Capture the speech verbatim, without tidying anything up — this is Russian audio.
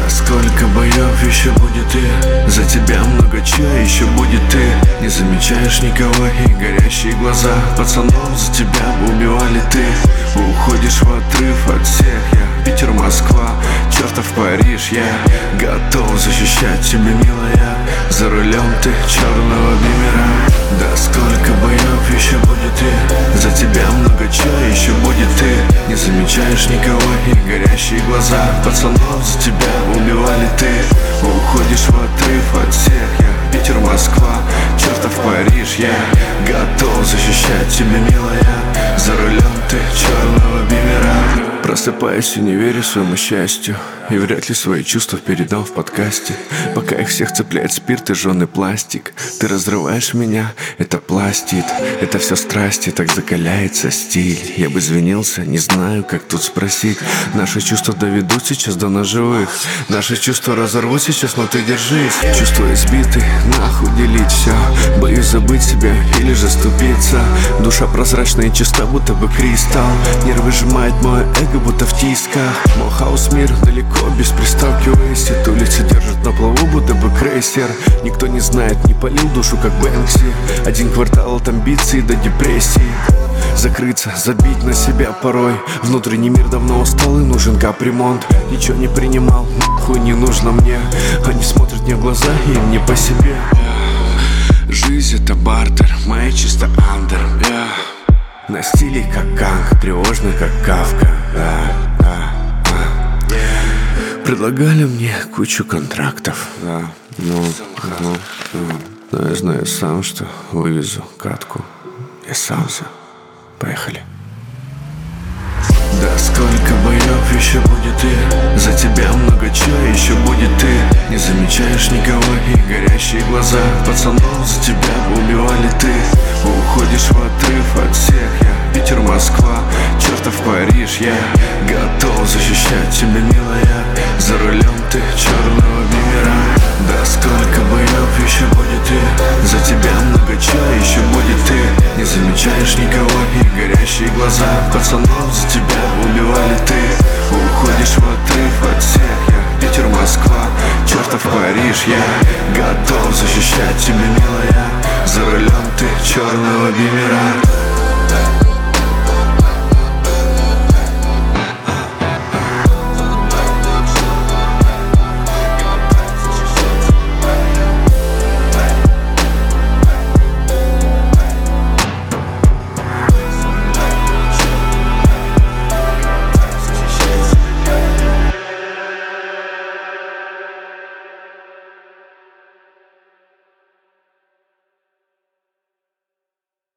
Да сколько боев еще будет и за тебя много чая еще будет ты. Не замечаешь никого и горящие глаза пацанов за тебя бы убивали ты. Уходишь в отрыв от всех, я Питер, Москва, чертов Париж. Я готов защищать тебя, милая, за рулем ты черного бимера. Да сколько боев еще будет и за тебя много чая еще будет ты. Не замечаешь никого и горящие глаза пацанов за тебя убивали ты. Уходишь в отрыв от всех, я Питер, Москва, чертов Париж. Я готов защищать тебя, милая, за рулем ты черного бимера. Просыпаюсь и не верю своему счастью, и вряд ли свои чувства передам в подкасте. Пока их всех цепляет спирт и жженый пластик, ты разрываешь меня, это пластит. Это все страсти, так закаляется стиль. Я бы извинился, не знаю, как тут спросить. Наши чувства доведут сейчас до ножевых, наши чувства разорвут сейчас, но ты держись. Чувства избиты, нахуй делить все. Боюсь забыть себя или же ступиться. Душа прозрачная и чиста, будто бы кристалл. Нервы сжимает мое эго, будто в тисках. Мой хаос мир далеко, без приставки Wasted. Улицы держат на плаву, будто бы крейсер. Никто не знает, не полил душу, как Бэнкси. Один квартал от амбиций до депрессии. Закрыться, забить на себя порой. Внутренний мир давно устал и нужен капремонт. Ничего не принимал, нахуй не нужно мне. Они смотрят мне в глаза и им не по себе. Жизнь это бартер, моя чисто андер. yeah. На стиле как Канг, тревожный как Кавка. да, да, да. Предлагали мне кучу контрактов. Да, ну, ну, ну. Но я знаю сам, что вывезу катку. Я сам все. Поехали. Да сколько боев еще будет и за тебя много чая еще будет ты. Не замечаешь никого и горящие глаза пацанов за тебя бы убивали ты. Уходишь в отрыв от всех, я Питер, Москва, чертов Париж. Я готов защищать тебя, милая, за рулем ты черного бимера. Да сколько боев еще будет и за тебя много чая еще будет ты. Не замечаешь никого и горящие глаза пацанов за тебя убивали ты. Уходишь в отрыв от всех, я Питер, Москва, чертов Париж. Я готов защищать тебя, милая, за рулем ты черного бимера.